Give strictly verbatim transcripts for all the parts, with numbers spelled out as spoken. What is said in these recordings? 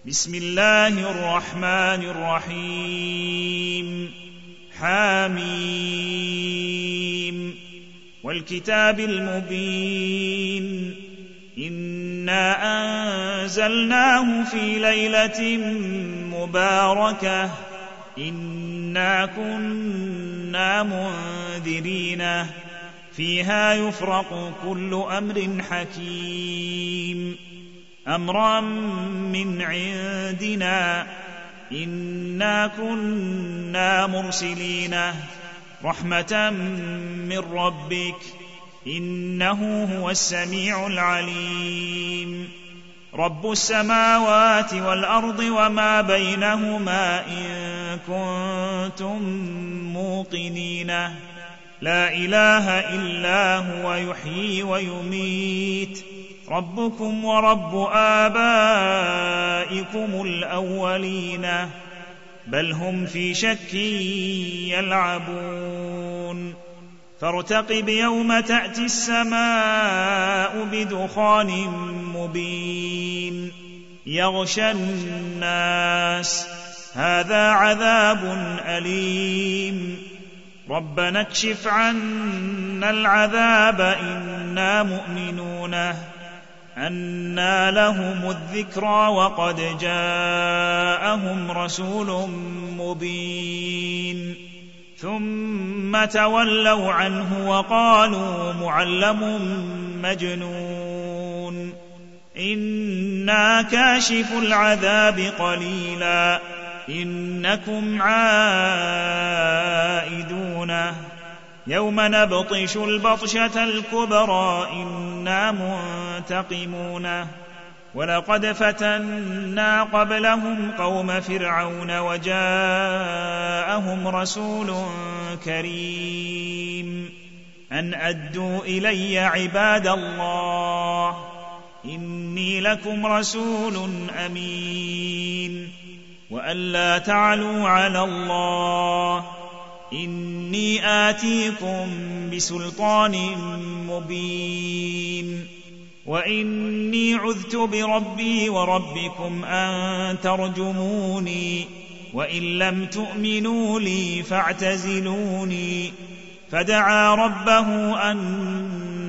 بسم الله الرحمن الرحيم حميم والكتاب المبين إنا أنزلناه في ليلة مباركة إنا كنا منذرين فيها يفرق كل أمر حكيم أمرا من عندنا إنا كنا مرسلين رحمة من ربك إنه هو السميع العليم رب السماوات والأرض وما بينهما إن كنتم موقنين لا إله إلا هو يحيي ويميت ربكم ورب آبائكم الأولين بل هم في شك يلعبون فارتقب يوم تأتي السماء بدخان مبين يغشى الناس هذا عذاب أليم ربنا اكشف عنا العذاب إنا مؤمنون أنى لهم الذكرى وقد جاءهم رسول مبين ثم تولوا عنه وقالوا معلم مجنون إنا كاشف العذاب قليلا إنكم عائدون يوم نبطش البطشة الكبرى إنا منتقمون ولقد فتنا قبلهم قوم فرعون وجاءهم رسول كريم أن أدوا إلي عباد الله إني لكم رسول أمين وأن لا تعلوا على الله إني آتيكم بسلطان مبين وإني عذت بربي وربكم أن ترجموني وإن لم تؤمنوا لي فاعتزلوني فدعا ربه أن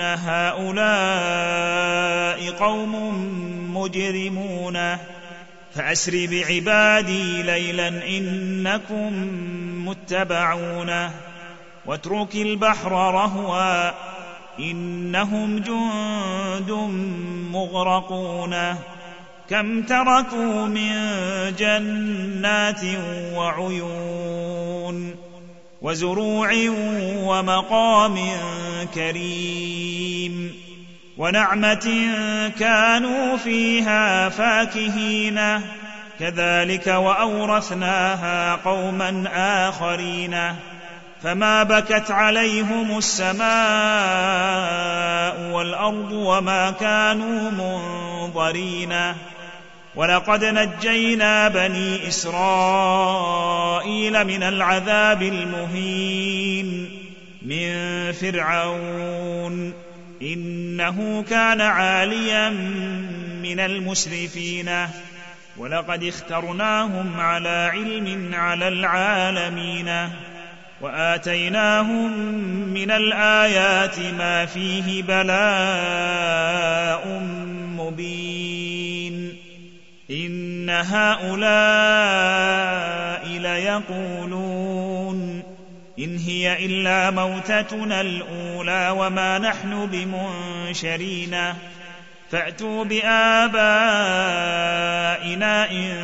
هؤلاء قوم مجرمون فأسر بعبادي ليلا إنكم متبعون واترك البحر رهوا إنهم جند مغرقون كم تركوا من جنات وعيون وزروع ومقام كريم ونعمة كانوا فيها فاكهين كذلك وأورثناها قوما آخرين فما بكت عليهم السماء والأرض وما كانوا منظرين ولقد نجينا بني إسرائيل من العذاب المهين من فرعون إنه كان عاليا من المسرفين ولقد اخترناهم على علم على العالمين وآتيناهم من الآيات ما فيه بلاء مبين إن هؤلاء ليقولون إن هي إلا موتتنا الأولى وما نحن بمنشرين فأتوا بآبائنا إن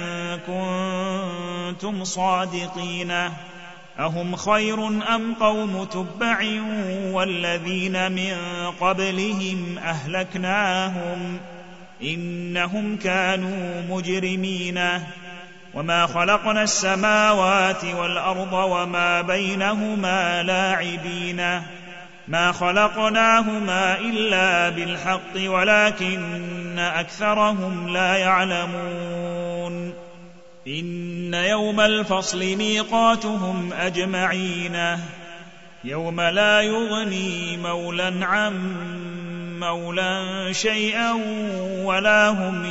كنتم صادقين أهم خير أم قوم تبع والذين من قبلهم أهلكناهم إنهم كانوا مجرمين وما خلقنا السماوات والأرض وما بينهما لاعبين ما خلقناهما إلا بالحق ولكن أكثرهم لا يعلمون إن يوم الفصل ميقاتهم أجمعين يوم لا يغني مولى عن مولى شيئا ولا هم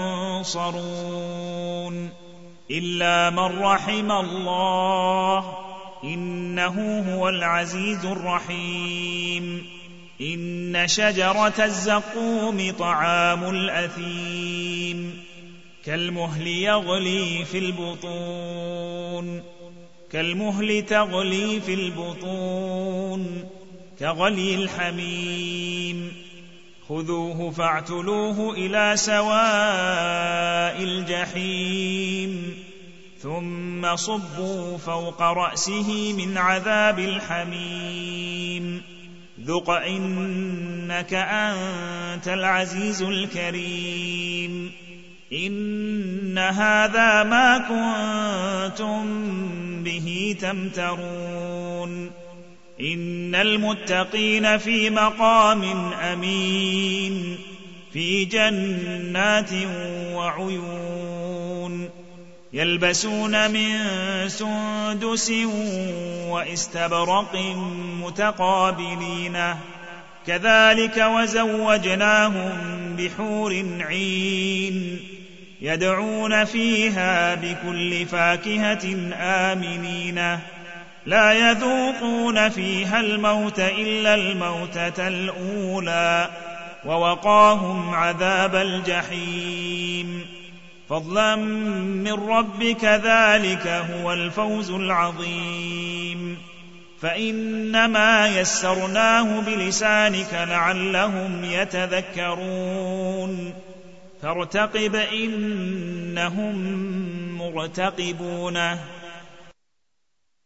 ينصرون إلا من رحم الله إنه هو العزيز الرحيم إن شجرة الزقوم طعام الأثيم كالمهل يغلي في البطون كالمهل تغلي في البطون كغلي الحميم خذوه فاعتلوه إلى سواء الجحيم ثم صبوا فوق رأسه من عذاب الحميم ذق إنك أنت العزيز الكريم إن هذا ما كنتم به تمترون إن المتقين في مقام أمين في جنات وعيون يلبسون من سندس واستبرق متقابلين كذلك وزوجناهم بحور عين يدعون فيها بكل فاكهة آمنين لا يذوقون فيها الموت إلا الموتة الأولى ووقاهم عذاب الجحيم فضلا من ربك ذلك هو الفوز العظيم فإنما يسرناه بلسانك لعلهم يتذكرون فارتقب إنهم مرتقبون